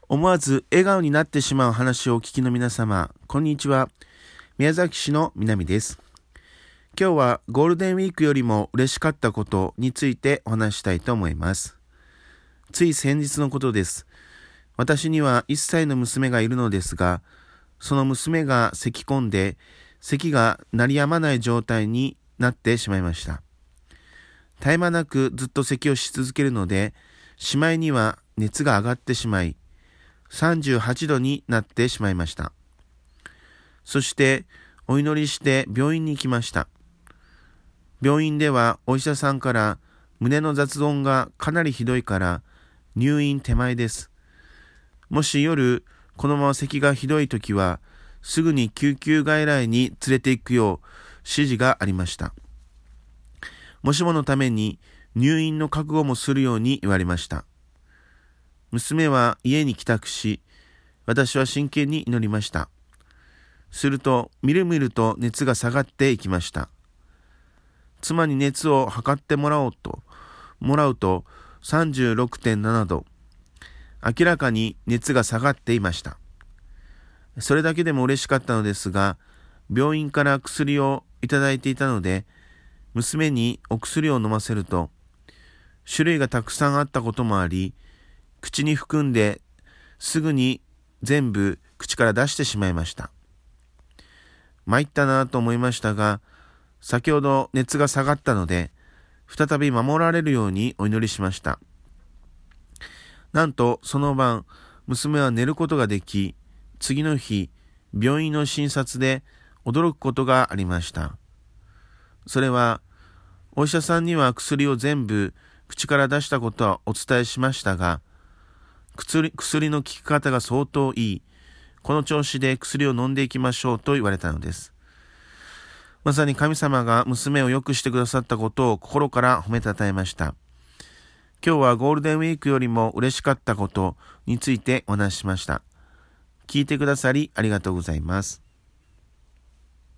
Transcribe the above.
思わず笑顔になってしまう話をお聞きの皆様、こんにちは。宮崎市の南です。今日はゴールデンウィークよりも嬉しかったことについてお話したいと思います。つい先日のことです。私には1歳の娘がいるのですが、その娘が咳き込んで、咳が鳴り止まない状態になってしまいました。絶え間なくずっと咳をし続けるので、しまいには熱が上がってしまい、38度になってしまいました。そしてお祈りして病院に行きました。病院ではお医者さんから胸の雑音がかなりひどいから入院手前です。もし夜このまま咳がひどいときはすぐに救急外来に連れて行くよう指示がありました。もしものために入院の覚悟もするように言われました。娘は家に帰宅し、私は真剣に祈りました。すると、みるみると熱が下がっていきました。妻に熱を測ってもらうと 36.7 度。明らかに熱が下がっていました。それだけでも嬉しかったのですが、病院から薬をいただいていたので、娘にお薬を飲ませると、種類がたくさんあったこともあり、口に含んですぐに全部口から出してしまいました。参ったなと思いましたが、先ほど熱が下がったので、再び守られるようにお祈りしました。なんとその晩、娘は寝ることができ、次の日、病院の診察で驚くことがありました。それは、お医者さんには薬を全部口から出したことはお伝えしましたが、薬の効き方が相当いい。この調子で薬を飲んでいきましょうと言われたのです。まさに神様が娘を良くしてくださったことを心から褒めたたえました。今日はゴールデンウィークよりも嬉しかったことについてお話ししました。聞いてくださりありがとうございます。